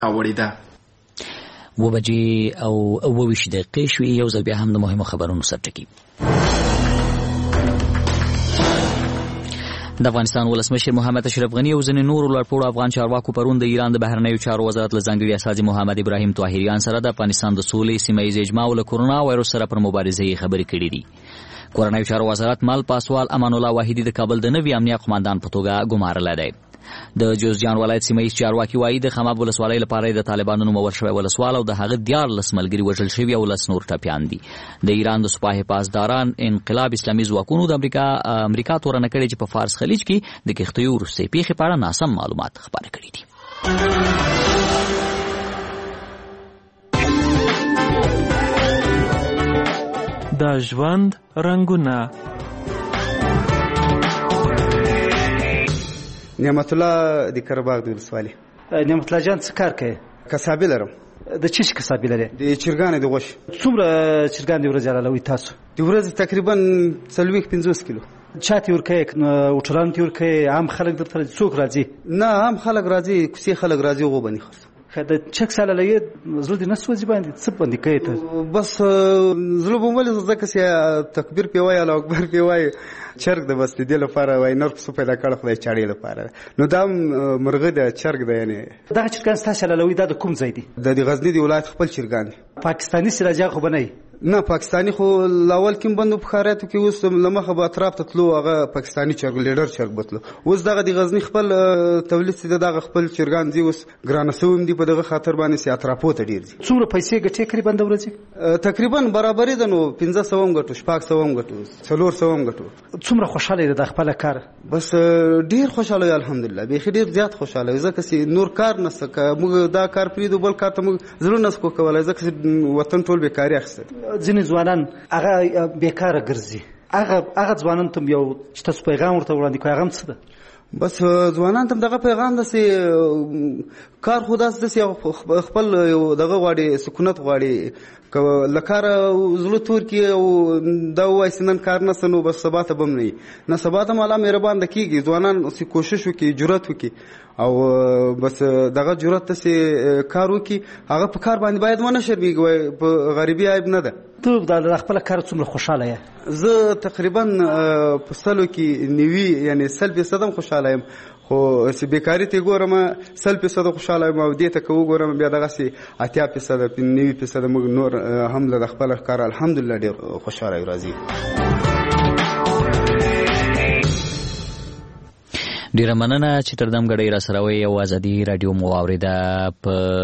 اوړېده. 7:28 شوې. یو ځل بیا هم د مهمو خبرونو سرټکی. د افغانستان ولسمشر محمد اشرف غني او ځینې نورو لوړپوړو افغان چارواکو پرون د ایران د بهرنیو چارو وزارت له ځانګړي استازي محمد ابراهیم طاهریان سره د افغانستان د سولې، سیمه ییز اجماع او له کورونا وایرس سره پر مبارزې خبرې کړې دي. کورنیو چارو وزارت مل پاسوال امان الله واحدي د کابل د نوي امنیه قوماندان په توګه ګمارلی دی. د جوزجان ولایت سیمه ییز چارواکي وایي د خماب ولسوالۍ لپاره د طالبانو نومول شوی ولسوال او د هغه 14 ملګري وژل شوي او 10 نور ټپیان دي. د ایران د سپاه حفاظداران انقلاب اسلامي ځواکونو د امریکا تورنه کړې چې په فارس خلیج کې د کښتیو وروستۍ پیښې په اړه ناسم معلومات خپاره کړي دي. د ژوند رنګونه. نعمت الله د کرباغ د ولسوالۍ. نعمت الله جان څه کار کوي؟ کسابي لرم. د چی کسابي لري؟ د چرګانې د غوښې. څومره چرګان د ورځې حلالوي تاسو؟ د ورځې تقریبا 40-50 کیلو. چاته ورکوي؟ هوټلانو ته ورکوي؟ عام خلک درته څوک راځي؟ نه، عام خلک راځي، کوڅې خلک راځي او غوبني خاص. د چک ساله لې زړه دې نسوځي باندې څه باندې کوي ته؟ بس زړه به ولې ځکه چې تکبیر پیوای الله اکبر پیوای چرګ د بس دې لپاره وای نور څه پیدا کړ خدای چاړي لپاره. نو دا مرغه د چرګ دی. یعنی دا چرګان ستاسو لوي د کوم ځای دي؟ د غزنی دی ولایت خپل چرګان دي. پاکستاني سراجا خو بنئ؟ نه، پاکستانی خو لاول کې بندو بخاراتو کې اوس لمخه به اطراف ته تلو، هغه پاکستانی چرګ لیډر چرګ بتلو. اوس دغه د غزنی خپل تولید سي دغه خپل چرګان دي اوس ګرانه سوم دي په دغه خاطر باندې سي اطرافو ته ډیر دي. څومره پیسې ګټي تقریبا د ورځې؟ تقریبا برابرې ده. نو 500 ګټو، 600 ګټو، 400 ګټو. څومره خوشاله دي د خپل کار؟ بس ډیر خوشاله یم الحمدلله، به ډیر زیات خوشاله ځکه چې نور کار نسکه موږ دا کار پریدو بل کار ته موږ زړه نسکو کولای ځکه چې وطن ټول بیکاری اخیسته. ځینې ځوانان هغه بیکاره ګرځي، هغه ځوانان ته یو چې تاسو پیغام ورته وړاندې کوئ هغه څه ده؟ بس ځوانان ته دغه پیغام ده چې کار خو داسې خپل دغه غواړي، سکونت غواړي، لکار زړه تور کې او دا وایي چې نن کار نسته نو بس سبا ته به هم نه وي. نه سبا ته هم الله مهربان ده کېږي. ځوانان کوشش وکړي، جرأت وکړي او بس دغه جرأت ته چې کار وکړي، هغه په کار باندې باید ونه شرمېږي. په غریبي عیب نه ده. ته د خپل کار څومره خوشاله یې؟ زه تقریبا په 100 کې 90 یعنی 100% هم خوشاله یم. خو چې بیکاري ته ګورم 100% خوشاله یم او دې ته که وګورم بیا دغسې 80% 90% موږ نور هم له خپل کار الحمدلله ډېر خوشاله یو راځي. ډیره مننه چې تر دم غړي را سره وي. او ازادي رادیو مو واوریده. په